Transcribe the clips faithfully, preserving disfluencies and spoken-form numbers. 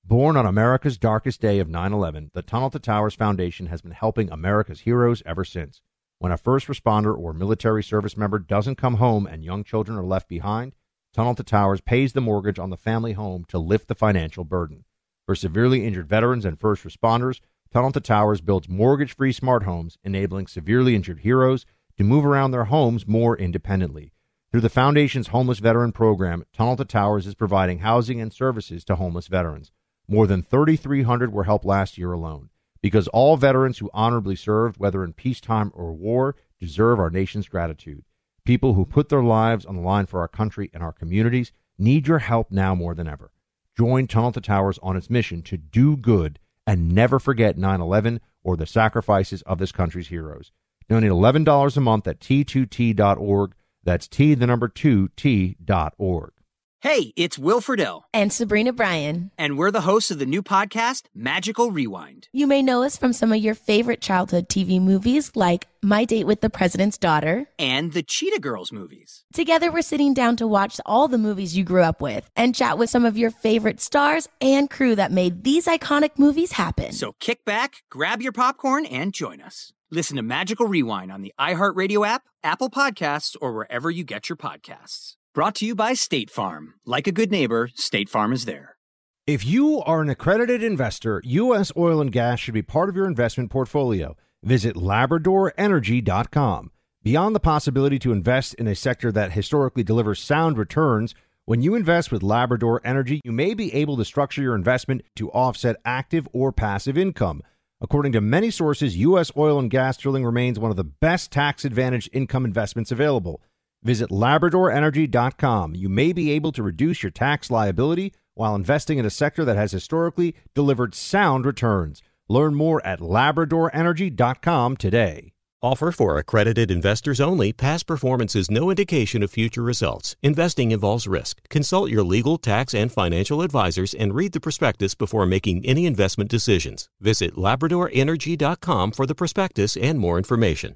Born on America's darkest day of nine eleven, the Tunnel to Towers Foundation has been helping America's heroes ever since. When a first responder or military service member doesn't come home and young children are left behind, Tunnel to Towers pays the mortgage on the family home to lift the financial burden. For severely injured veterans and first responders, Tunnel to Towers builds mortgage-free smart homes, enabling severely injured heroes to move around their homes more independently. Through the Foundation's Homeless Veteran Program, Tunnel to Towers is providing housing and services to homeless veterans. More than thirty-three hundred were helped last year alone. Because all veterans who honorably served, whether in peacetime or war, deserve our nation's gratitude. People who put their lives on the line for our country and our communities need your help now more than ever. Join Tunnel to Towers on its mission to do good and never forget nine eleven or the sacrifices of this country's heroes. Donate eleven dollars a month at T two T dot org. That's T, the number two, T dot org. Hey, it's Will Friedle. And Sabrina Bryan. And we're the hosts of the new podcast, Magical Rewind. You may know us from some of your favorite childhood T V movies like My Date with the President's Daughter. And the Cheetah Girls movies. Together, we're sitting down to watch all the movies you grew up with and chat with some of your favorite stars and crew that made these iconic movies happen. So kick back, grab your popcorn, and join us. Listen to Magical Rewind on the iHeartRadio app, Apple Podcasts, or wherever you get your podcasts. Brought to you by State Farm. Like a good neighbor, State Farm is there. If you are an accredited investor, U S Oil and Gas should be part of your investment portfolio. Visit Labrador Energy dot com. Beyond the possibility to invest in a sector that historically delivers sound returns, when you invest with Labrador Energy, you may be able to structure your investment to offset active or passive income. According to many sources, U S oil and gas drilling remains one of the best tax-advantaged income investments available. Visit Labrador Energy dot com. You may be able to reduce your tax liability while investing in a sector that has historically delivered sound returns. Learn more at Labrador Energy dot com today. Offer for accredited investors only. Past performance is no indication of future results. Investing involves risk. Consult your legal, tax, and financial advisors and read the prospectus before making any investment decisions. Visit Labrador Energy dot com for the prospectus and more information.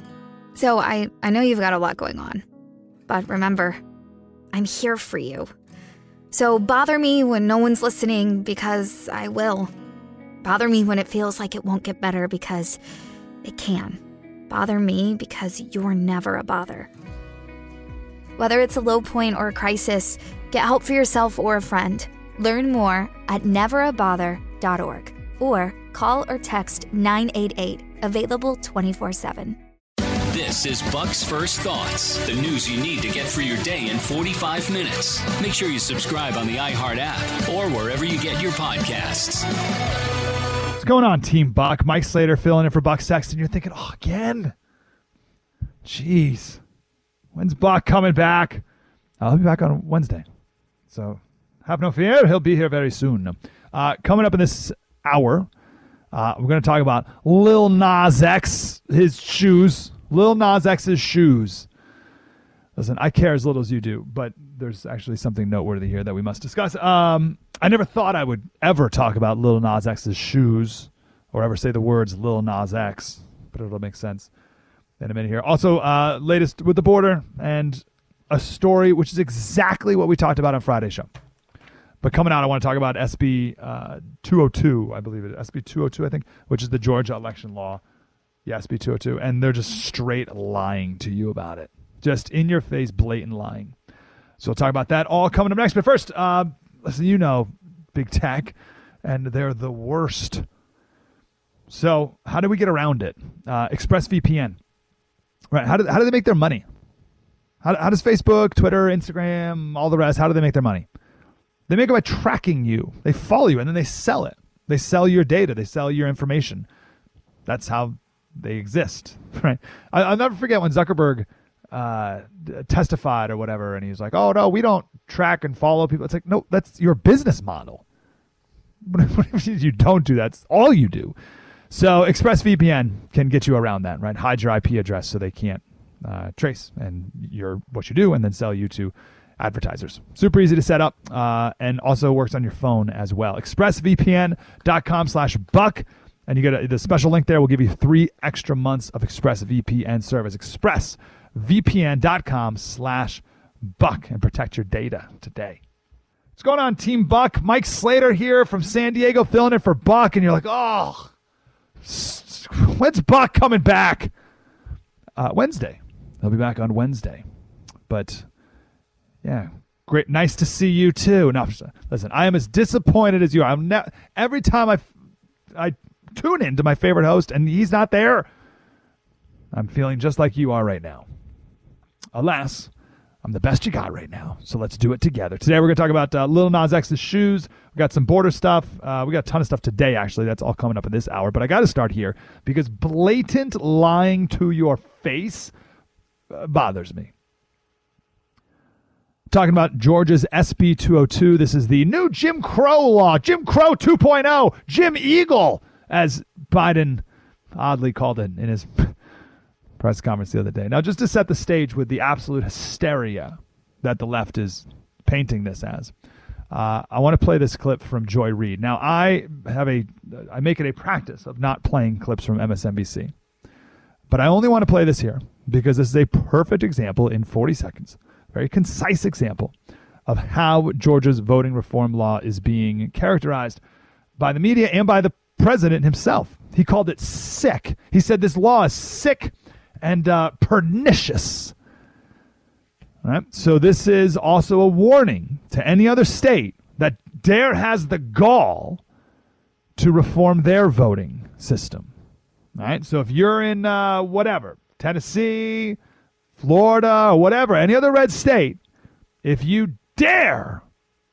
So I, I know you've got a lot going on. But remember, I'm here for you. So bother me when no one's listening, because I will. Bother me when it feels like it won't get better, because it can. Bother me because you're never a bother. Whether it's a low point or a crisis, get help for yourself or a friend. Learn more at never a bother dot org or call or text nine eight eight, available twenty-four seven. This is Buck's First Thoughts, the news you need to get through your day in forty-five minutes. Make sure you subscribe on the iHeart app or wherever you get your podcasts. What's going on, Team Buck? Mike Slater filling in for Buck Sexton. You're thinking, oh, again? Jeez. When's Buck coming back? I'll be back on Wednesday. So have no fear. He'll be here very soon. Uh, coming up in this hour, uh, we're going to talk about Lil Nas X, his shoes. Lil Nas X's shoes. Listen, I care as little as you do, but there's actually something noteworthy here that we must discuss. Um, I never thought I would ever talk about Lil Nas X's shoes or ever say the words Lil Nas X, but it'll make sense in a minute here. Also, uh, latest with the border and a story which is exactly what we talked about on Friday's show. But coming out, I want to talk about S B uh, two oh two, I believe it is. S B two oh two, I think, which is the Georgia election law. Yeah, S B two oh two. And they're just straight lying to you about it. Just in your face, blatant lying. So we'll talk about that all coming up next. But first, uh, listen, you know big tech, and they're the worst. So how do we get around it? Uh, ExpressVPN. Right. How do, how do they make their money? How, how does Facebook, Twitter, Instagram, all the rest, how do they make their money? They make it by tracking you. They follow you, and then they sell it. They sell your data. They sell your information. That's how they exist, right? I, I'll never forget when Zuckerberg uh, testified or whatever, and he was like, oh, no, we don't track and follow people. It's like, no, that's your business model. What if you don't do that? It's all you do. So ExpressVPN can get you around that, right? Hide your I P address so they can't uh, trace and your what you do and then sell you to advertisers. Super easy to set up uh, and also works on your phone as well. ExpressVPN.com slash buck. And you get a, the special link there will give you three extra months of ExpressVPN service. ExpressVPN.com slash buck and protect your data today. What's going on, Team Buck? Mike Slater here from San Diego, filling in for Buck, and you're like, oh, when's Buck coming back? Uh, Wednesday. He'll be back on Wednesday. But, yeah, great. Nice to see you, too. Now, listen, I am as disappointed as you are. I'm ne- every time I, I tune in to my favorite host, and he's not there, I'm feeling just like you are right now. Alas, I'm the best you got right now, so let's do it together. Today we're going to talk about uh, Lil Nas X's shoes. We got some border stuff. Uh, we got a ton of stuff today, actually. That's all coming up in this hour. But I got to start here because blatant lying to your face uh, bothers me. Talking about Georgia's S B two oh two. This is the new Jim Crow law. Jim Crow two point oh. Jim Eagle, as Biden oddly called it in his press conference the other day. Now, just to set the stage with the absolute hysteria that the left is painting this as, uh, I want to play this clip from Joy Reid. Now, I have a, I make it a practice of not playing clips from M S N B C, but I only want to play this here because this is a perfect example in forty seconds, very concise example of how Georgia's voting reform law is being characterized by the media and by the president himself. He called it sick. He said this law is sick and uh, pernicious. All right? So this is also a warning to any other state that dare has the gall to reform their voting system. All right? So if you're in uh, whatever, Tennessee, Florida, or whatever, any other red state, if you dare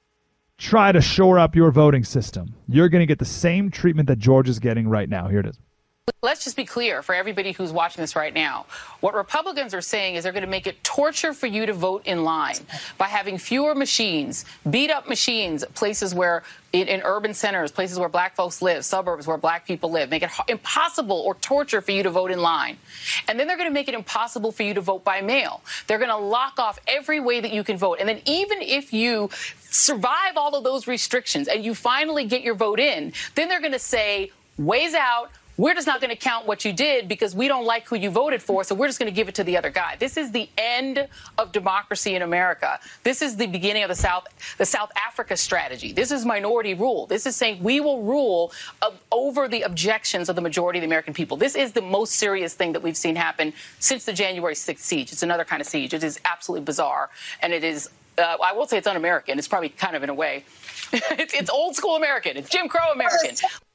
try to shore up your voting system, you're going to get the same treatment that Georgia's getting right now. Here it is. Let's just be clear for everybody who's watching this right now. What Republicans are saying is they're going to make it torture for you to vote in line by having fewer machines, beat up machines, places where in, in urban centers, places where black folks live, suburbs where black people live, make it impossible or torture for you to vote in line. And then they're going to make it impossible for you to vote by mail. They're going to lock off every way that you can vote. And then even if you survive all of those restrictions and you finally get your vote in, then they're going to say, ways out. We're just not going to count what you did because we don't like who you voted for, so we're just going to give it to the other guy. This is the end of democracy in America. This is the beginning of the South, the South Africa strategy. This is minority rule. This is saying we will rule uh, over the objections of the majority of the American people. This is the most serious thing that we've seen happen since the January sixth siege. It's another kind of siege. It is absolutely bizarre, and it is, uh, I won't say it's un-American. It's probably kind of in a way. it's, it's old school American. It's Jim Crow American.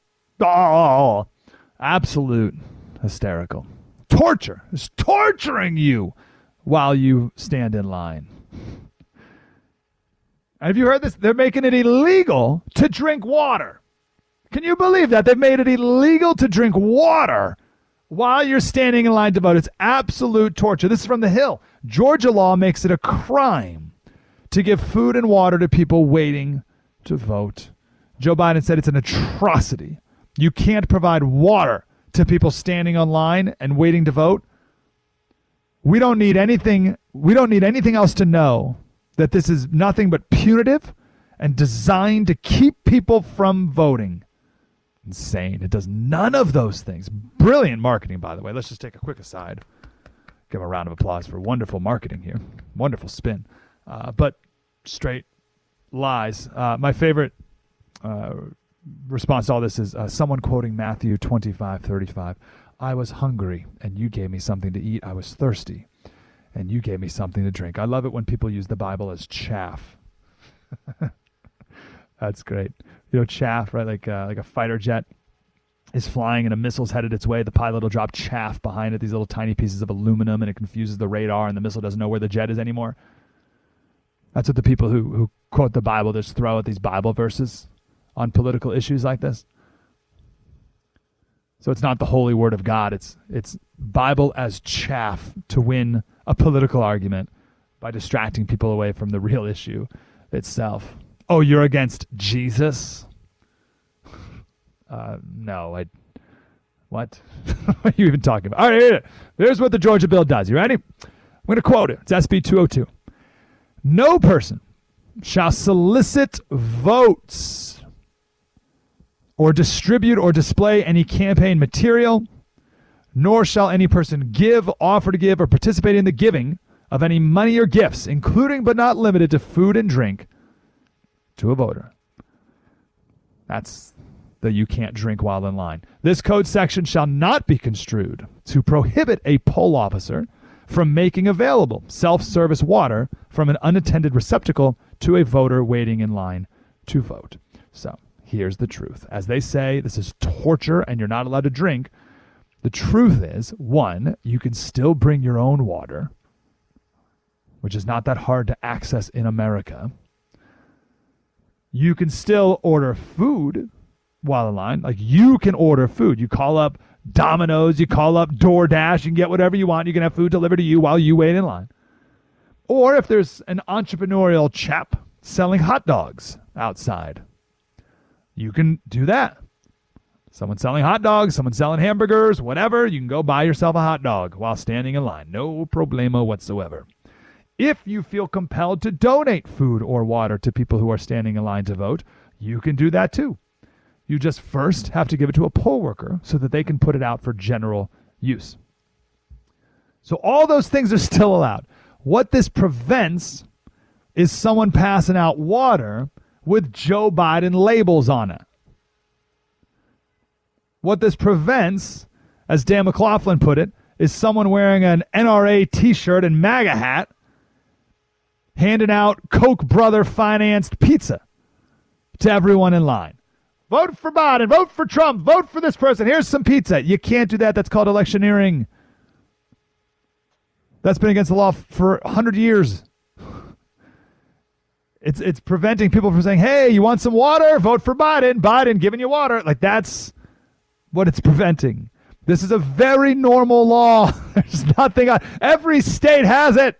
Oh. Absolute hysterical. Torture. It's torturing you while you stand in line. Have you heard this? They're making it illegal to drink water. Can you believe that? They've made it illegal to drink water while you're standing in line to vote. It's absolute torture. This is from The Hill. Georgia law makes it a crime to give food and water to people waiting to vote. Joe Biden said it's an atrocity. You can't provide water to people standing online and waiting to vote. We don't need anything. We don't need anything else to know that this is nothing but punitive and designed to keep people from voting. Insane. It does none of those things. Brilliant marketing, by the way. Let's just take a quick aside. Give a round of applause for wonderful marketing here. Wonderful spin. Uh, but straight lies. Uh, my favorite uh, response to all this is uh, someone quoting Matthew twenty-five thirty-five. I was hungry, and you gave me something to eat. I was thirsty, and you gave me something to drink. I love it when people use the Bible as chaff. That's great. You know, chaff, right? Like uh, like a fighter jet is flying and a missile's headed its way. The pilot will drop chaff behind it, these little tiny pieces of aluminum, and it confuses the radar, and the missile doesn't know where the jet is anymore. That's what the people who, who quote the Bible just throw at these Bible verses on political issues like this. So it's not the holy word of God. It's it's Bible as chaff to win a political argument by distracting people away from the real issue itself. Oh, you're against Jesus? Uh, no, I. What? What are you even talking about? All right, here, here's what the Georgia bill does. You ready? I'm going to quote it. It's S B two oh two. No person shall solicit votes or distribute or display any campaign material, nor shall any person give, offer to give, or participate in the giving of any money or gifts, including but not limited to food and drink, to a voter. That's the you can't drink while in line. This code section shall not be construed to prohibit a poll officer from making available self-service water from an unattended receptacle to a voter waiting in line to vote. So here's the truth. As they say, this is torture and you're not allowed to drink. The truth is, one, you can still bring your own water, which is not that hard to access in America. You can still order food while in line. Like, you can order food. You call up Domino's, you call up DoorDash, you can get whatever you want. You can have food delivered to you while you wait in line. Or if there's an entrepreneurial chap selling hot dogs outside, you can do that. Someone selling hot dogs, someone selling hamburgers, whatever, you can go buy yourself a hot dog while standing in line. No problemo whatsoever. If you feel compelled to donate food or water to people who are standing in line to vote, you can do that too. You just first have to give it to a poll worker so that they can put it out for general use. So all those things are still allowed. What this prevents is someone passing out water with Joe Biden labels on it. What this prevents, as Dan McLaughlin put it, is someone wearing an N R A t-shirt and MAGA hat handing out Koch brother financed pizza to everyone in line. Vote for Biden, vote for Trump, vote for this person. Here's some pizza. You can't do that. That's called electioneering. That's been against the law for one hundred years. It's it's preventing people from saying, hey, you want some water? Vote for Biden. Biden giving you water. Like, that's what it's preventing. This is a very normal law. There's nothing on. Every state has it.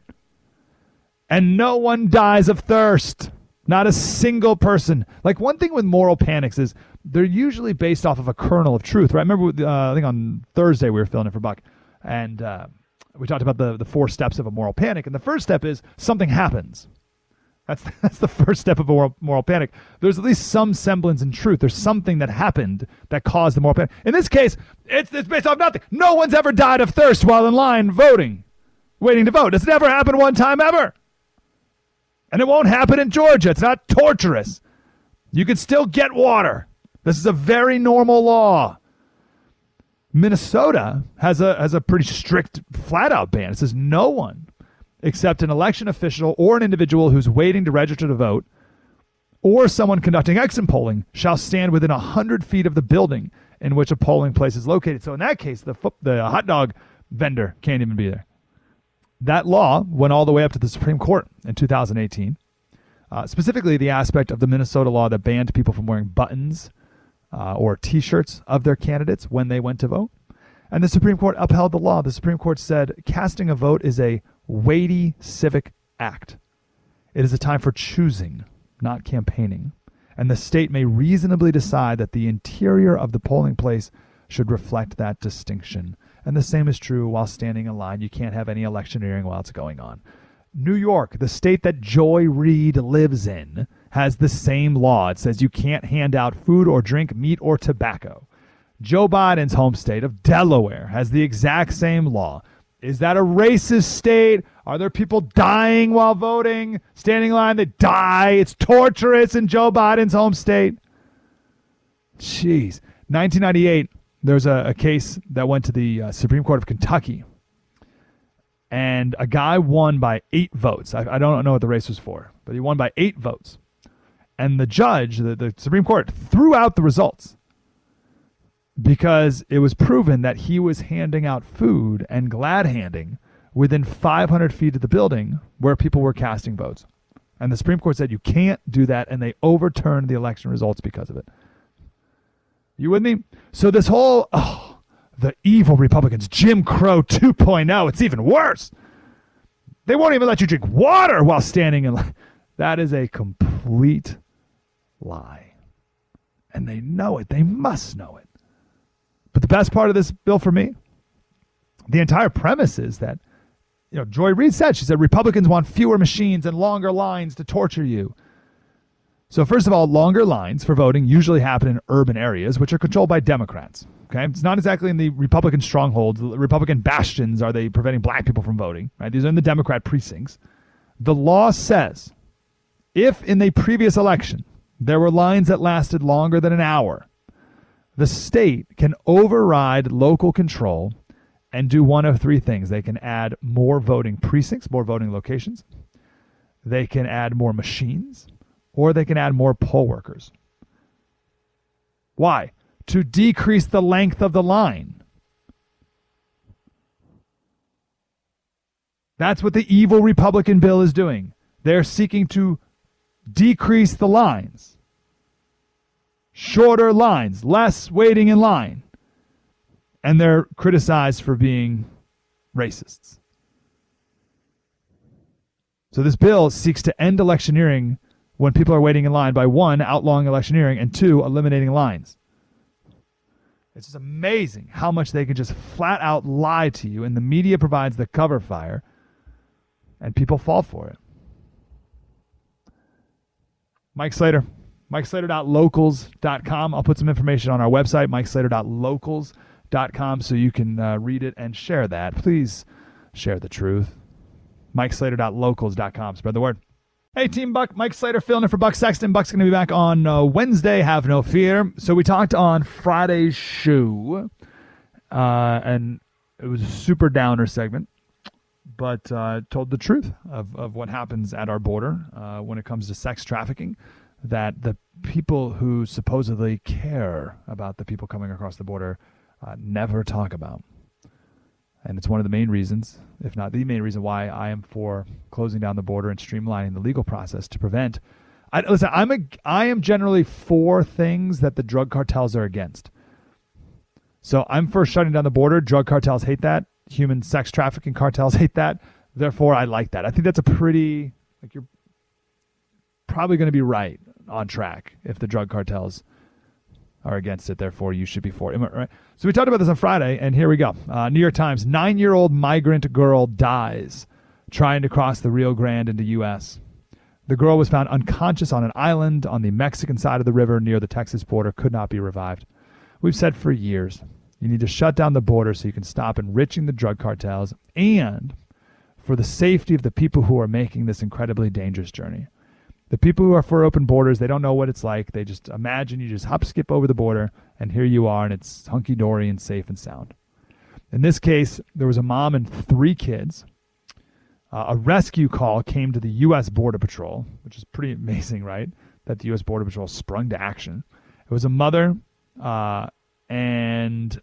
And no one dies of thirst. Not a single person. Like, one thing with moral panics is they're usually based off of a kernel of truth, right? I remember, uh, I think on Thursday we were filling in for Buck, and uh, we talked about the, the four steps of a moral panic. And the first step is something happens. That's that's the first step of a moral, moral panic. There's at least some semblance in truth. There's something that happened that caused the moral panic. In this case, it's, it's based off nothing. No one's ever died of thirst while in line voting, waiting to vote. It's never happened one time ever. And it won't happen in Georgia. It's not torturous. You can still get water. This is a very normal law. Minnesota has a has a pretty strict flat-out ban. It says no one except an election official or an individual who's waiting to register to vote or someone conducting exit polling shall stand within one hundred feet of the building in which a polling place is located. So in that case, the fo- the hot dog vendor can't even be there. That law went all the way up to the Supreme Court in two thousand eighteen, uh, specifically the aspect of the Minnesota law that banned people from wearing buttons uh, or T-shirts of their candidates when they went to vote. And the Supreme Court upheld the law. The Supreme Court said casting a vote is a weighty civic act. It is a time for choosing, not campaigning. And the state may reasonably decide that the interior of the polling place should reflect that distinction. And the same is true while standing in line. You can't have any electioneering while it's going on. New York, the state that Joy Reid lives in, has the same law. It says you can't hand out food or drink meat or tobacco. Joe Biden's home state of Delaware has the exact same law. Is that a racist state? Are there people dying while voting? Standing in line, they die. It's torturous in Joe Biden's home state. Jeez. nineteen ninety-eight, there's a, a case that went to the uh, Supreme Court of Kentucky. And a guy won by eight votes. I, I don't know what the race was for, but he won by eight votes. And the judge, the, the Supreme Court, threw out the results because it was proven that he was handing out food and glad handing within five hundred feet of the building where people were casting votes. And the Supreme Court said you can't do that, and they overturned the election results because of it. You with me? So this whole, oh, the evil Republicans, Jim Crow two point oh, it's even worse. They won't even let you drink water while standing in line. That is a complete lie. And they know it. They must know it. But the best part of this bill for me, the entire premise is that, you know, Joy Reid said, she said, Republicans want fewer machines and longer lines to torture you. So first of all, longer lines for voting usually happen in urban areas, which are controlled by Democrats. Okay, it's not exactly in the Republican strongholds, the Republican bastions are they preventing black people from voting. Right? These are in the Democrat precincts. The law says If in the previous election there were lines that lasted longer than an hour, the state can override local control and do one of three things. They can add more voting precincts, more voting locations. They can add more machines, or they can add more poll workers. Why? To decrease the length of the line. That's what the evil Republican bill is doing. They're seeking to decrease the lines. Shorter lines, less waiting in line. And they're criticized for being racists. So this bill seeks to end electioneering when people are waiting in line by, one, outlawing electioneering, and two, eliminating lines. It's just amazing how much they can just flat out lie to you, and the media provides the cover fire, and people fall for it. Mike Slater, mike slater dot locals dot com. I'll put some information on our website, mike slater dot locals dot com, so you can uh, read it and share that. Please share the truth. mike slater dot locals dot com. Spread the word. Hey, Team Buck. Mike Slater filling in for Buck Sexton. Buck's going to be back on uh, Wednesday. Have no fear. So we talked on Friday's show, uh, and it was a super downer segment, but uh, told the truth of, of what happens at our border uh, when it comes to sex trafficking, that the people who supposedly care about the people coming across the border uh, never talk about. And it's one of the main reasons, if not the main reason, why I am for closing down the border and streamlining the legal process to prevent. I, listen, I'm a, I am generally for things that the drug cartels are against. So I'm for shutting down the border. Drug cartels hate that. Human sex trafficking cartels hate that. Therefore, I like that. I think that's a pretty, like, you're probably going to be right on track if the drug cartels are against it. Therefore, you should be for it. Right? So we talked about this on Friday, and here we go. Uh, New York Times, nine-year-old migrant girl dies trying to cross the Rio Grande into U S The girl was found unconscious on an island on the Mexican side of the river near the Texas border, could not be revived. We've said for years, you need to shut down the border so you can stop enriching the drug cartels and for the safety of the people who are making this incredibly dangerous journey. The people who are for open borders, they don't know what it's like. They just imagine you just hop, skip over the border, and here you are, and it's hunky-dory and safe and sound. In this case, there was a mom and three kids. Uh, a rescue call came to the U S Border Patrol, which is pretty amazing, right, that the U S Border Patrol sprung to action. It was a mother uh, and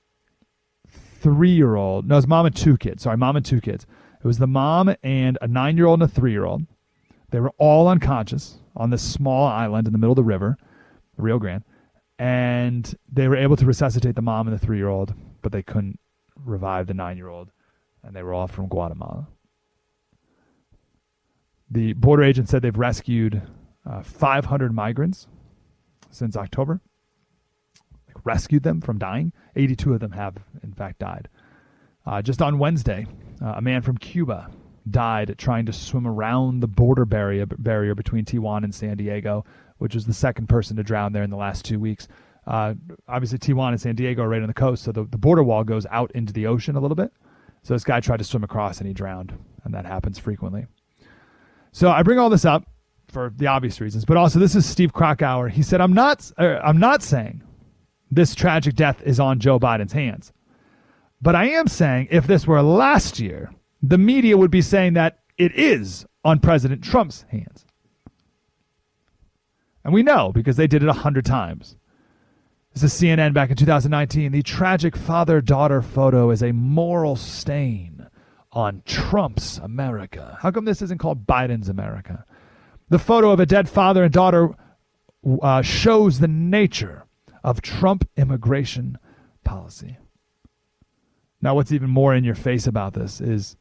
three-year-old. No, it was mom and two kids. Sorry, mom and two kids. It was the mom and a nine-year-old and a three-year-old. They were all unconscious on this small island in the middle of the river, the Rio Grande, and they were able to resuscitate the mom and the three-year-old, but they couldn't revive the nine-year-old, and they were all from Guatemala. The border agent said they've rescued uh, five hundred migrants since October, like rescued them from dying. eighty-two of them have, in fact, died. Uh, just on Wednesday, uh, a man from Cuba died trying to swim around the border barrier barrier between Tijuana and San Diego, which was the second person to drown there in the last two weeks. Uh, obviously, Tijuana and San Diego are right on the coast, so the, the border wall goes out into the ocean a little bit. So this guy tried to swim across and he drowned, and that happens frequently. So I bring all this up for the obvious reasons, but also this is Steve Krakauer. He said, I'm not, uh, I'm not saying this tragic death is on Joe Biden's hands, but I am saying if this were last year, the media would be saying that it is on President Trump's hands. And we know because they did it a hundred times. This is C N N back in two thousand nineteen. The tragic father-daughter photo is a moral stain on Trump's America. How come this isn't called Biden's America? The photo of a dead father and daughter uh, shows the nature of Trump immigration policy. Now, what's even more in your face about this is,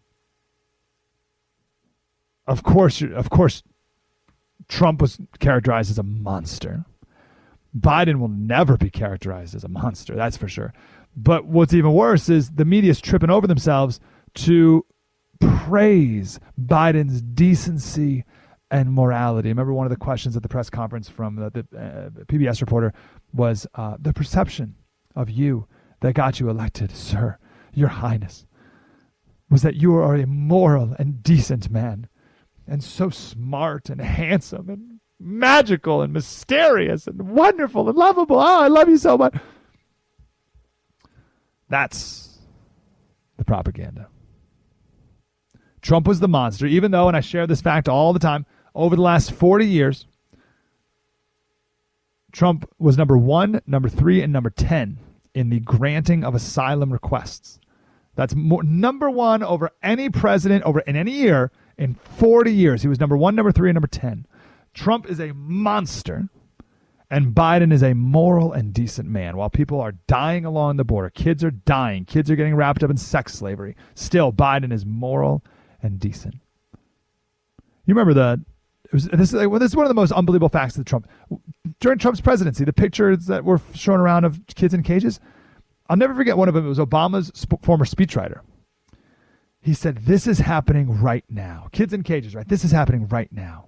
of course, of course, Trump was characterized as a monster. Biden will never be characterized as a monster, that's for sure. But what's even worse is the media is tripping over themselves to praise Biden's decency and morality. Remember one of the questions at the press conference from the, the uh, P B S reporter was uh, the perception of you that got you elected, sir, your highness, was that you are a moral and decent man. and so smart and handsome and magical and mysterious and wonderful and lovable. Oh, I love you so much. That's the propaganda. Trump was the monster, even though, and I share this fact all the time, over the last forty years, Trump was number one, number three, and number ten in the granting of asylum requests. That's more, number one over any president over in any year in forty years. He was number one, number three, and number ten. Trump is a monster, and Biden is a moral and decent man. While people are dying along the border, kids are dying, kids are getting wrapped up in sex slavery, still Biden is moral and decent. You remember the it was, this, is, well, this is one of the most unbelievable facts of Trump. During Trump's presidency, the pictures that were shown around of kids in cages, I'll never forget one of them. It was Obama's sp- former speechwriter. He said, this is happening right now. Kids in cages, right? This is happening right now.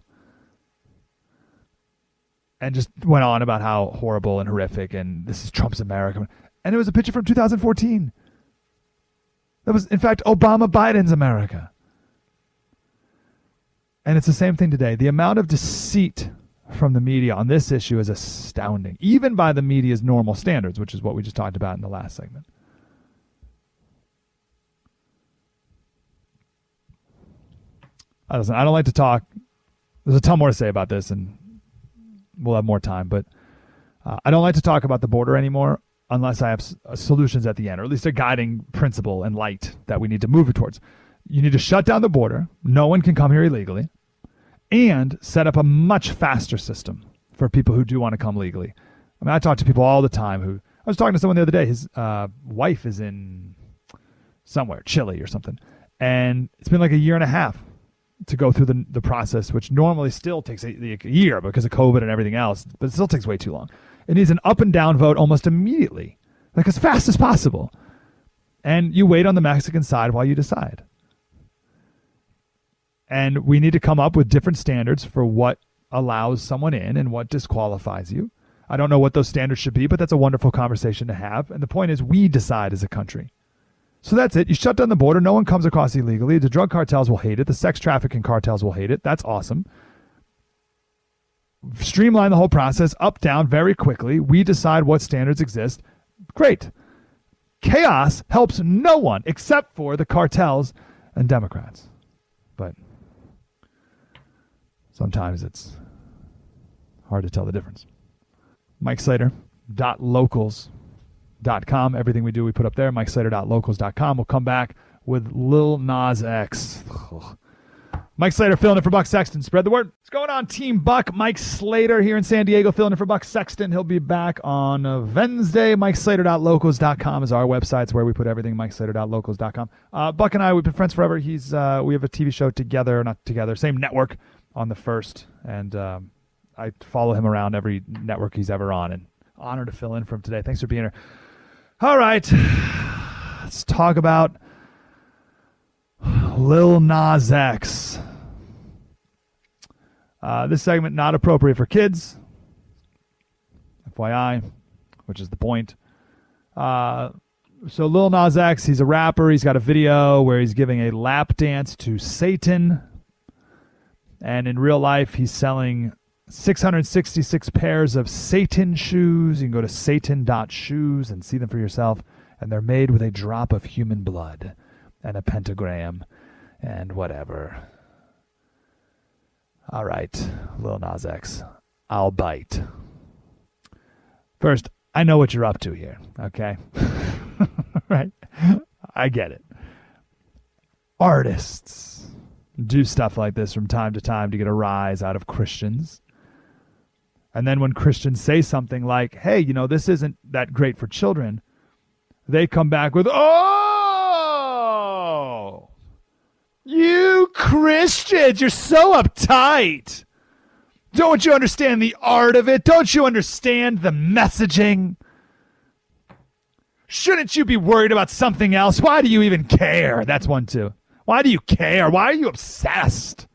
And just went on about how horrible and horrific and this is Trump's America. And it was a picture from two thousand fourteen. That was, in fact, Obama Biden's America. And it's the same thing today. The amount of deceit from the media on this issue is astounding, even by the media's normal standards, which is what we just talked about in the last segment. I don't, I don't like to talk. There's a ton more to say about this, and we'll have more time, but uh, I don't like to talk about the border anymore unless I have s- solutions at the end, or at least a guiding principle and light that we need to move towards. You need to shut down the border. No one can come here illegally. And set up a much faster system for people who do want to come legally. I mean, I talk to people all the time who, I was talking to someone the other day, his uh, wife is in somewhere, Chile or something. And it's been like a year and a half to go through the the process, which normally still takes a, a year because of COVID and everything else, but it still takes way too long. It needs an up and down vote almost immediately, like as fast as possible. And you wait on the Mexican side while you decide. And we need to come up with different standards for what allows someone in and what disqualifies you. I don't know what those standards should be, but that's a wonderful conversation to have. And the point is, we decide as a country. So that's it. You shut down the border. No one comes across illegally. The drug cartels will hate it. The sex trafficking cartels will hate it. That's awesome. Streamline the whole process up, down very quickly. We decide what standards exist. Great. Chaos helps no one except for the cartels and Democrats. But sometimes it's hard to tell the difference. Mike Slater dot locals dot com. Everything we do, we put up there. Mike Slater dot locals dot com. We'll come back with Lil Nas X. Mike Slater filling in for Buck Sexton. Spread the word. What's going on, Team Buck? Mike Slater here in San Diego filling in for Buck Sexton. He'll be back on uh, Wednesday. Mike Slater dot locals dot com is our website. It's where we put everything. Mike Slater dot locals dot com. Uh, Buck and I, we've been friends forever. He's uh, we have a T V show together, not together, same network on the First. And um, I follow him around every network he's ever on. And honored to fill in for him today. Thanks for being here. All right. Let's talk about Lil Nas X. Uh, this segment not appropriate for kids. F Y I, which is the point. Uh, so Lil Nas X, he's a rapper. He's got a video where he's giving a lap dance to Satan. And in real life, he's selling six hundred sixty-six pairs of Satan shoes. You can go to satan dot shoes and see them for yourself. And they're made with a drop of human blood and a pentagram and whatever. All right, Lil Nas X, I'll bite. First, I know what you're up to here, okay? Right? I get it. Artists do stuff like this from time to time to get a rise out of Christians. And then when Christians say something like, hey, you know, this isn't that great for children, they come back with, oh, you Christians, you're so uptight. Don't you understand the art of it? Don't you understand the messaging? Shouldn't you be worried about something else? Why do you even care? That's one too. Why do you care? Why are you obsessed?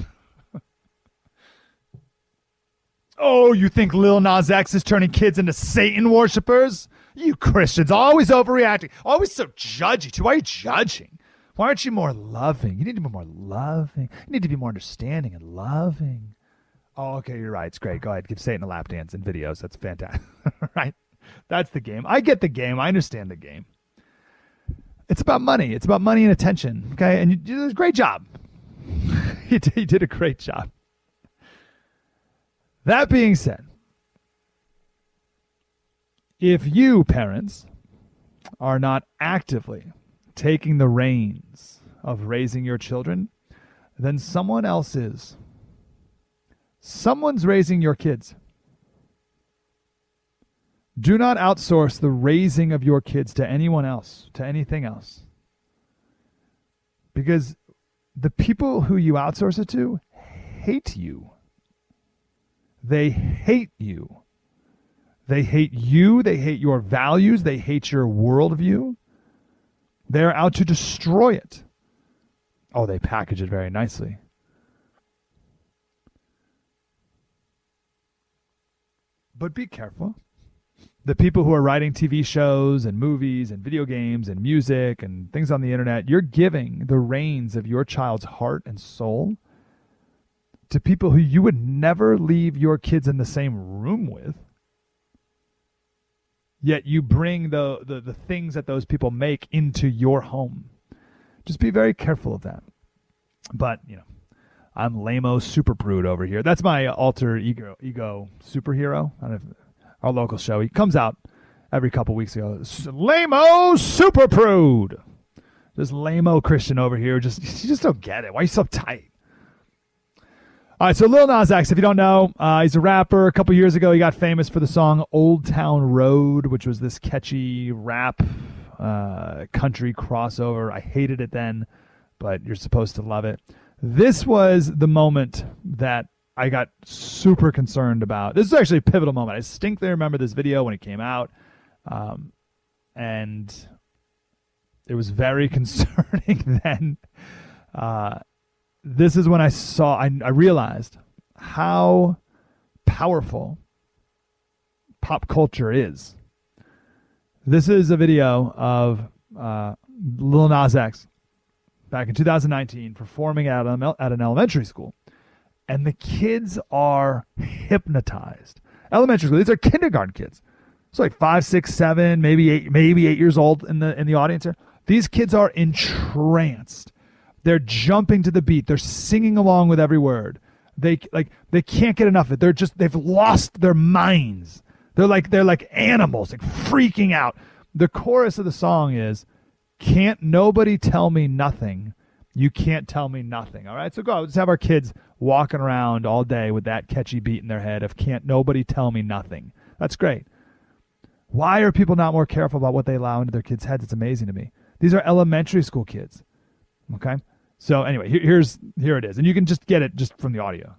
Oh, you think Lil Nas X is turning kids into Satan worshipers? You Christians, always overreacting. Always so judgy too. Why are you judging? Why aren't you more loving? You need to be more loving. You need to be more understanding and loving. Oh, okay, you're right. It's great. Go ahead. Give Satan a lap dance in videos. That's fantastic. Right? That's the game. I get the game. I understand the game. It's about money. It's about money and attention. Okay? And you, you did a great job. you, did, you did a great job. That being said, if you, parents, are not actively taking the reins of raising your children, then someone else is. Someone's raising your kids. Do not outsource the raising of your kids to anyone else, to anything else. Because the people who you outsource it to hate you. They hate you. They hate you. They hate your values. They hate your worldview. They're out to destroy it. Oh, they package it very nicely. But be careful. The people who are writing T V shows and movies and video games and music and things on the internet, you're giving the reins of your child's heart and soul to people who you would never leave your kids in the same room with. Yet you bring the, the, the things that those people make into your home. Just be very careful of that. But, you know, I'm lame-o super prude over here. That's my alter ego ego superhero. I don't know if, our local show. He comes out every couple weeks ago. Lame-o super prude. This lame-o Christian over here. Just you just don't get it. Why are you so tight? All right, so Lil Nas X, if you don't know, uh, he's a rapper. A couple years ago, he got famous for the song Old Town Road, which was this catchy rap uh, country crossover. I hated it then, but you're supposed to love it. This was the moment that I got super concerned about. This is actually a pivotal moment. I distinctly remember this video when it came out, um, and it was very concerning then. Uh This is when I saw, I, I realized how powerful pop culture is. This is a video of uh, Lil Nas X back in two thousand nineteen performing at, a, at an elementary school. And the kids are hypnotized. Elementary school, these are kindergarten kids. It's like five, six, seven, maybe eight, maybe eight years old in the in the audience here. These kids are entranced. They're jumping to the beat. They're singing along with every word. They like they can't get enough of it. They're just they've lost their minds. They're like they're like animals, like freaking out. The chorus of the song is, "Can't nobody tell me nothing. You can't tell me nothing." All right, so go. Let's have our kids walking around all day with that catchy beat in their head of "Can't nobody tell me nothing." That's great. Why are people not more careful about what they allow into their kids' heads? It's amazing to me. These are elementary school kids. Okay. So anyway, here, here's here it is, and you can just get it just from the audio.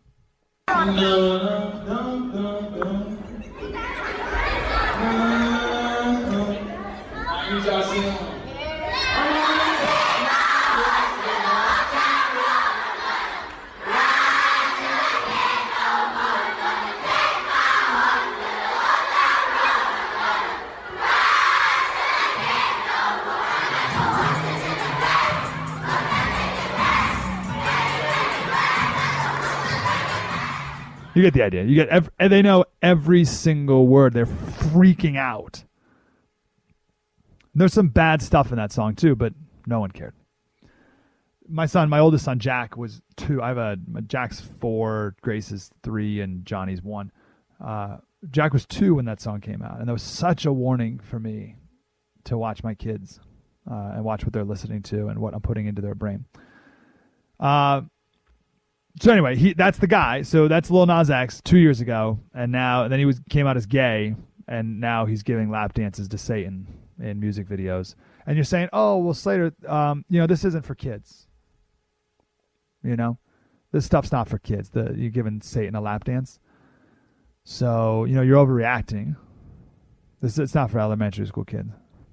You get the idea. You get, every, and they know every single word. They're freaking out. There's some bad stuff in that song too, but no one cared. My son, my oldest son, Jack, was two. I have a Jack's four, Grace is three, and Johnny's one. Uh, Jack was two when that song came out, and that was such a warning for me to watch my kids uh, and watch what they're listening to and what I'm putting into their brain. Uh, So anyway, he that's the guy. So that's Lil Nas X two years ago, and now and then he was came out as gay, and now he's giving lap dances to Satan in music videos. And you're saying, oh well, Slater, um, you know, this isn't for kids. You know, this stuff's not for kids. The you're giving Satan a lap dance, so you know you're overreacting. This it's not for elementary school kids.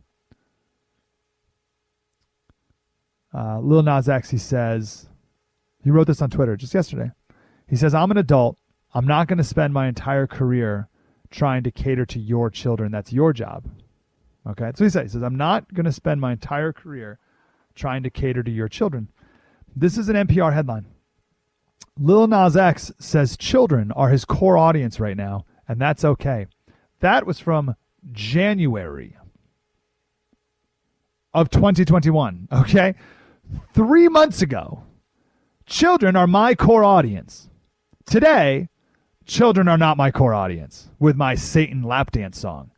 Uh, Lil Nas X, he says. He wrote this on Twitter just yesterday. He says, "I'm an adult. I'm not going to spend my entire career trying to cater to your children. That's your job." Okay? So he says, he says, "I'm not going to spend my entire career trying to cater to your children. This is an N P R headline. Lil Nas X says children are his core audience right now, and that's okay. That was from January of twenty twenty-one, okay? Three months ago, children are my core audience. Today, children are not my core audience with my Satan lap dance song.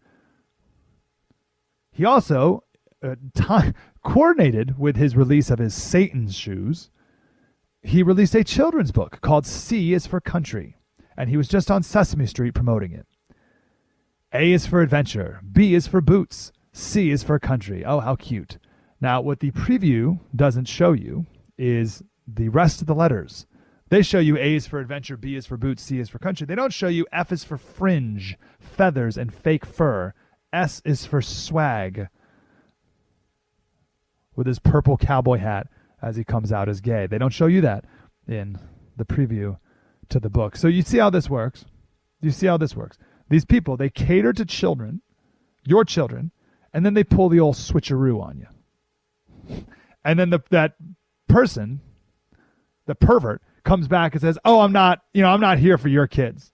He also uh, t- coordinated with his release of his Satan's Shoes. He released a children's book called C is for Country, and he was just on Sesame Street promoting it. A is for adventure, B is for boots, C is for country. Oh, how cute. Now, what the preview doesn't show you is the rest of the letters. They show you A is for adventure, B is for boots, C is for country. They don't show you F is for fringe, feathers, and fake fur. S is for swag, with his purple cowboy hat as he comes out as gay. They don't show you that in the preview to the book. So you see how this works. You see how this works. These people, they cater to children, your children, and then they pull the old switcheroo on you. And then the, that person, the pervert, comes back and says, oh, I'm not, you know, I'm not here for your kids.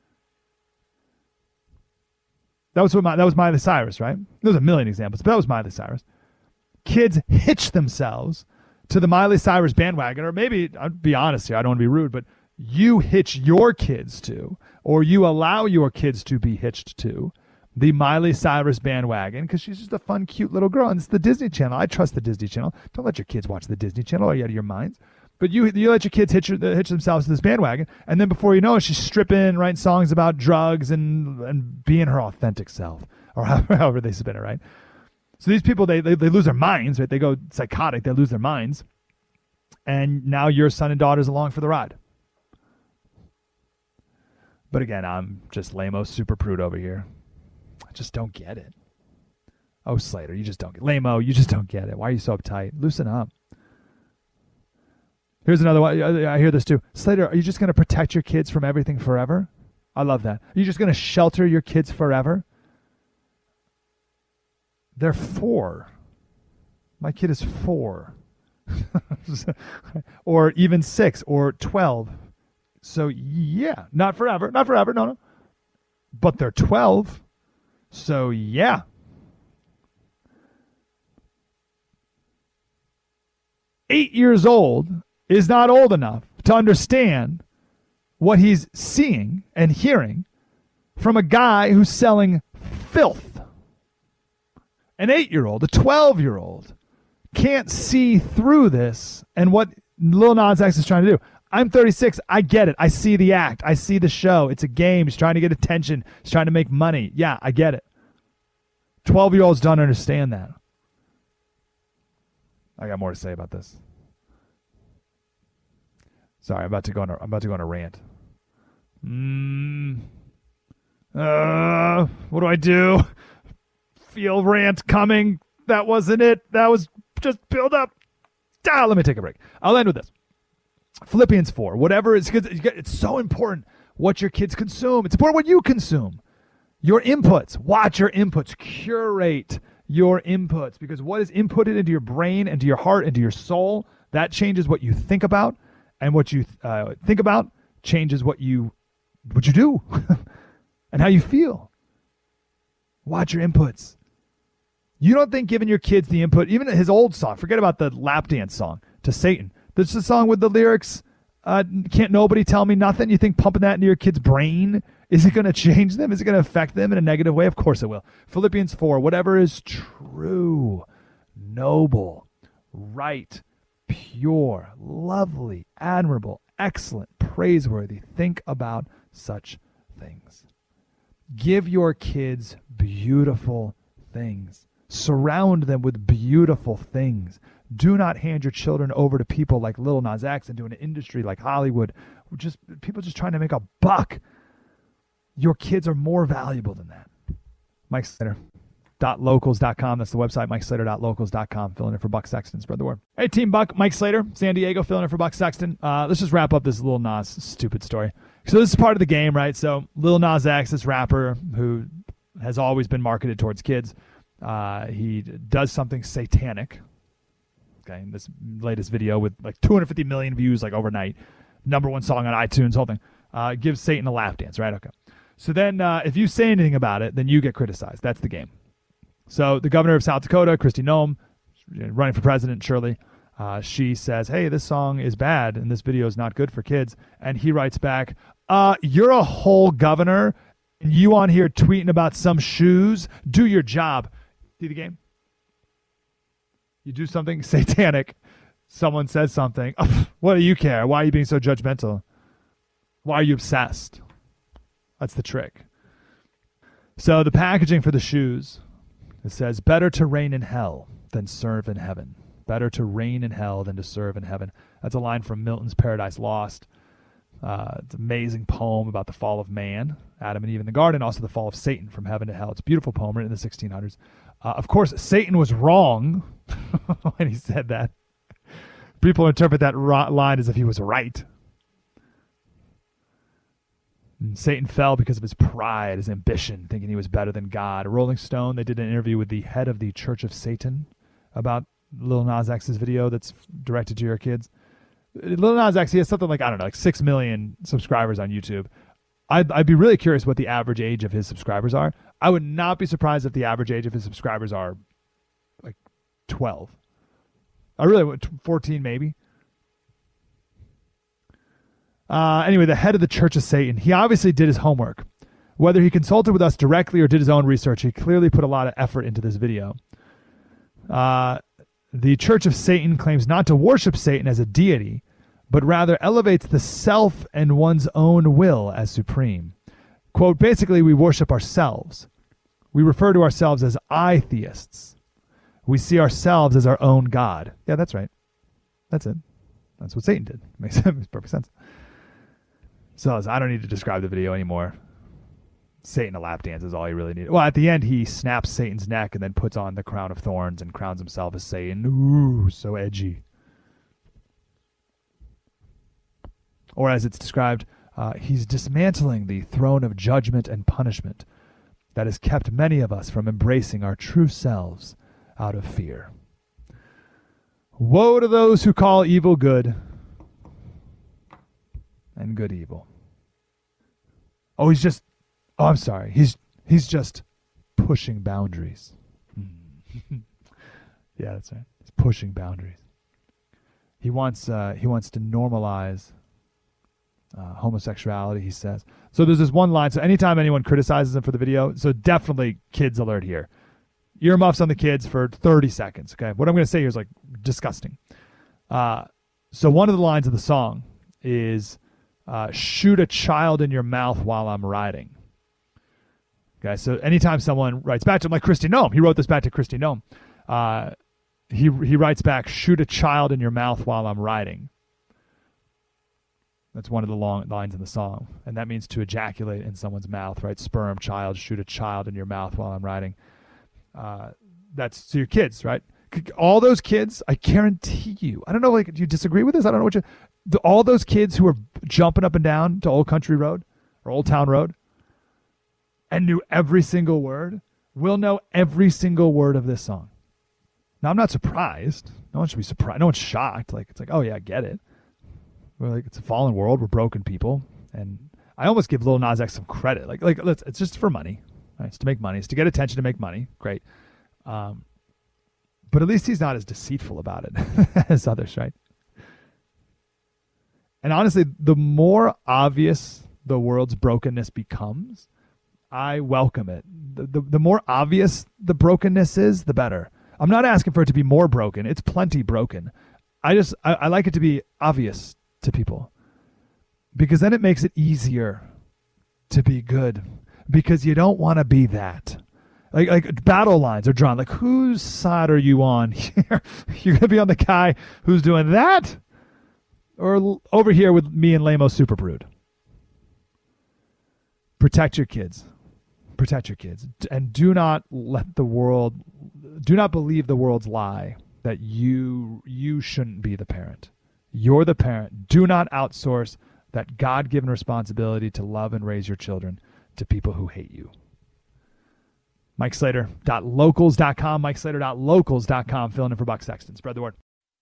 That was what my, that was Miley Cyrus, right? There's a million examples, but that was Miley Cyrus. Kids hitch themselves to the Miley Cyrus bandwagon, or maybe, I'll be honest here, I don't want to be rude, but you hitch your kids to, or you allow your kids to be hitched to, the Miley Cyrus bandwagon, because she's just a fun, cute little girl, and it's the Disney Channel. I trust the Disney Channel. Don't let your kids watch the Disney Channel. Are you out of your minds? But you you let your kids hitch, hitch themselves to this bandwagon, and then before you know it, she's stripping, writing songs about drugs and and being her authentic self, or however, however they spin it, right? So these people, they, they they lose their minds, right? They go psychotic. They lose their minds. And now your son and daughter's along for the ride. But again, I'm just lame-o super prude over here. I just don't get it. Oh, Slater, you just don't get it. Lame-o, you just don't get it. Why are you so uptight? Loosen up. Here's another one. I hear this too. Slater, are you just going to protect your kids from everything forever? I love that. Are you just going to shelter your kids forever? They're four. My kid is four. Or even six or twelve. So, yeah. Not forever. Not forever. No, no. But they're twelve. So, yeah. Eight years old is not old enough to understand what he's seeing and hearing from a guy who's selling filth. An eight-year-old, a twelve-year-old can't see through this and what Lil Nas X is trying to do. I'm thirty-six. I get it. I see the act. I see the show. It's a game. He's trying to get attention. He's trying to make money. Yeah, I get it. twelve-year-olds don't understand that. I got more to say about this. Sorry, I'm about to go on a, I'm about to go on a rant. Mm, uh, what do I do? Feel rant coming. That wasn't it. That was just build up. Ah, let me take a break. I'll end with this. Philippians four. Whatever it's it's so important what your kids consume. It's important what you consume. Your inputs. Watch your inputs. Curate your inputs, because what is inputted into your brain, into your heart, into your soul, that changes what you think about. And what you uh, think about changes what you what you do and how you feel. Watch your inputs. You don't think giving your kids the input, even his old song, forget about the lap dance song to Satan. This is a song with the lyrics, uh, can't nobody tell me nothing. You think pumping that into your kid's brain, is it going to change them? Is it going to affect them in a negative way? Of course it will. Philippians four, whatever is true, noble, right, pure, lovely, admirable, excellent, praiseworthy. Think about such things. Give your kids beautiful things. Surround them with beautiful things. Do not hand your children over to people like Lil Nas X and to an industry like Hollywood. Just people just trying to make a buck. Your kids are more valuable than that. Mike Slater. Dot locals dot com. That's the website. Mike Slater dot locals dot com. Filling in for Buck Sexton. Spread the word. Hey, Team Buck. Mike Slater, San Diego, filling in for Buck Sexton. Uh, let's just wrap up this Lil Nas stupid story. So this is part of the game, right? So Lil Nas X, this rapper who has always been marketed towards kids, uh, he does something satanic. Okay, and this latest video with like two hundred fifty million views like overnight, number one song on iTunes, whole thing. Uh, gives Satan a lap dance, right? Okay. So then uh, if you say anything about it, then you get criticized. That's the game. So the governor of South Dakota, Kristi Noem, running for president, surely, uh, she says, hey, this song is bad and this video is not good for kids. And he writes back, uh, you're a whole governor and you on here tweeting about some shoes. Do your job. See the game? You do something satanic. Someone says something. Oh, what do you care? Why are you being so judgmental? Why are you obsessed? That's the trick. So the packaging for the shoes, it says, better to reign in hell than serve in heaven. Better to reign in hell than to serve in heaven. That's a line from Milton's Paradise Lost. Uh, it's an amazing poem about the fall of man, Adam and Eve in the garden, also the fall of Satan from heaven to hell. It's a beautiful poem written in the sixteen hundreds. Uh, of course, Satan was wrong when he said that. People interpret that ro- line as if he was right. And Satan fell because of his pride, his ambition, thinking he was better than God. Rolling Stone, they did an interview with the head of the Church of Satan about Lil Nas X's video that's directed to your kids. Lil Nas X, he has something like, I don't know, like six million subscribers on YouTube. I'd, I'd be really curious what the average age of his subscribers are. I would not be surprised if the average age of his subscribers are like twelve. I really would, fourteen maybe. Uh, anyway, the head of the Church of Satan, he obviously did his homework. Whether he consulted with us directly or did his own research, he clearly put a lot of effort into this video. Uh, the Church of Satan claims not to worship Satan as a deity, but rather elevates the self and one's own will as supreme. Quote, basically, we worship ourselves. We refer to ourselves as I-theists. We see ourselves as our own God. Yeah, that's right. That's it. That's what Satan did. Makes, makes perfect sense. So I don't need to describe the video anymore. Satan a lap dance is all he really needed. Well, at the end, he snaps Satan's neck and then puts on the crown of thorns and crowns himself as Satan. Ooh, so edgy. Or as it's described, uh, he's dismantling the throne of judgment and punishment that has kept many of us from embracing our true selves out of fear. Woe to those who call evil good and good evil. Oh, he's just, oh, I'm sorry. He's he's just pushing boundaries. Yeah, that's right. He's pushing boundaries. He wants uh, he wants to normalize uh, homosexuality, he says. So there's this one line. So anytime anyone criticizes him for the video, so definitely kids alert here. Earmuffs on the kids for thirty seconds. Okay, what I'm going to say here is like disgusting. Uh, so one of the lines of the song is, uh, shoot a child in your mouth while I'm riding. Okay, so anytime someone writes back to him, like Kristi Noem, he wrote this back to Kristi Noem. Uh, he, he writes back, shoot a child in your mouth while I'm riding. That's one of the long lines in the song. And that means to ejaculate in someone's mouth, right? Sperm, child, shoot a child in your mouth while I'm riding. Uh, that's to your kids, right? All those kids, I guarantee you. I don't know, like, do you disagree with this? I don't know what you. The, all those kids who are jumping up and down to Old Country Road or Old Town Road and knew every single word will know every single word of this song. Now, I'm not surprised. No one should be surprised. No one's shocked. Like, it's like, oh yeah, I get it. We're like, it's a fallen world. We're broken people, and I almost give Lil Nas X some credit. Like, like, let's. It's just for money. Right? It's to make money. It's to get attention, to make money. Great. Um, but at least he's not as deceitful about it as others, right? And honestly, the more obvious the world's brokenness becomes, I welcome it. The, the, the more obvious the brokenness is, the better. I'm not asking for it to be more broken. It's plenty broken. I just, I, I like it to be obvious to people, because then it makes it easier to be good. Because you don't want to be that. Like, like battle lines are drawn. Like, whose side are you on here? You're going to be on the guy who's doing that? Or l- over here with me and Lamo Super Brood? Protect your kids. Protect your kids. And do not let the world, do not believe the world's lie that you you shouldn't be the parent. You're the parent. Do not outsource that God-given responsibility to love and raise your children to people who hate you. Mike Slater dot locals dot com, Mike Slater dot locals dot com, filling in for Buck Sexton. Spread the word.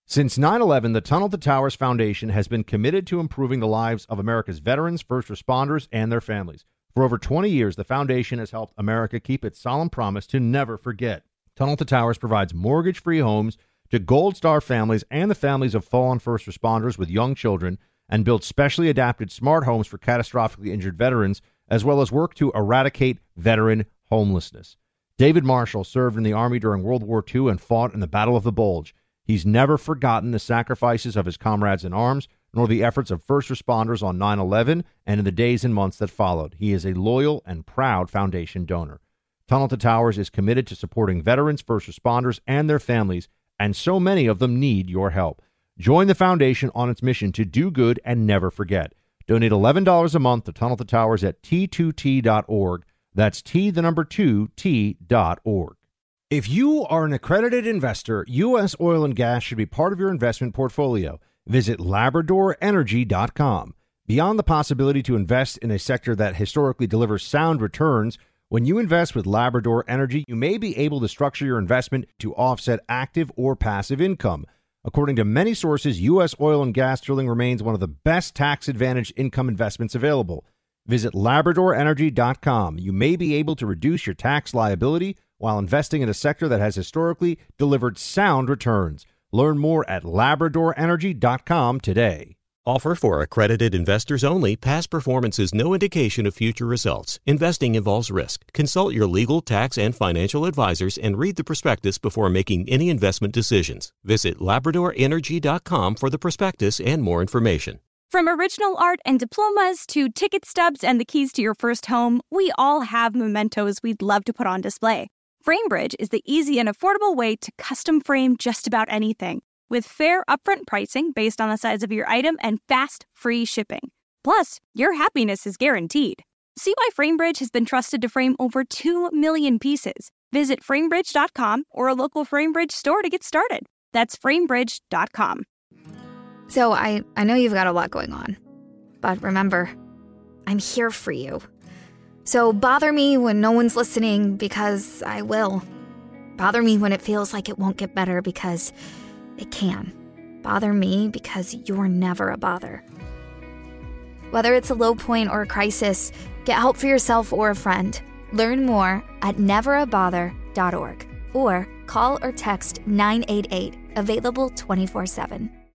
Since nine eleven, the Tunnel to Towers Foundation has been committed to improving the lives of America's veterans, first responders, and their families. For over twenty years, the foundation has helped America keep its solemn promise to never forget. Tunnel to Towers provides mortgage-free homes to Gold Star families and the families of fallen first responders with young children, and builds specially adapted smart homes for catastrophically injured veterans, as well as work to eradicate veteran homelessness. David Marshall served in the Army during World War Two and fought in the Battle of the Bulge. He's never forgotten the sacrifices of his comrades in arms, nor the efforts of first responders on nine eleven and in the days and months that followed. He is a loyal and proud foundation donor. Tunnel to Towers is committed to supporting veterans, first responders, and their families, and so many of them need your help. Join the foundation on its mission to do good and never forget. Donate eleven dollars a month to Tunnel to Towers at T two T dot org. That's T, the number two, T dot org. If you are an accredited investor, U S oil and gas should be part of your investment portfolio. Visit Labrador Energy dot com. Beyond the possibility to invest in a sector that historically delivers sound returns, when you invest with Labrador Energy, you may be able to structure your investment to offset active or passive income. According to many sources, U S oil and gas drilling remains one of the best tax-advantaged income investments available. Visit Labrador Energy dot com. You may be able to reduce your tax liability while investing in a sector that has historically delivered sound returns. Learn more at Labrador Energy dot com today. Offer for accredited investors only. Past performance is no indication of future results. Investing involves risk. Consult your legal, tax, and financial advisors and read the prospectus before making any investment decisions. Visit Labrador Energy dot com for the prospectus and more information. From original art and diplomas to ticket stubs and the keys to your first home, we all have mementos we'd love to put on display. FrameBridge is the easy and affordable way to custom frame just about anything, with fair upfront pricing based on the size of your item and fast, free shipping. Plus, your happiness is guaranteed. See why FrameBridge has been trusted to frame over two million pieces. Visit Framebridge dot com or a local FrameBridge store to get started. That's Framebridge dot com. So I, I know you've got a lot going on, but remember, I'm here for you. So bother me when no one's listening, because I will. Bother me when it feels like it won't get better, because it can. Bother me because you're never a bother. Whether it's a low point or a crisis, get help for yourself or a friend. Learn more at never a bother dot org or call or text nine eight eight, available twenty-four seven.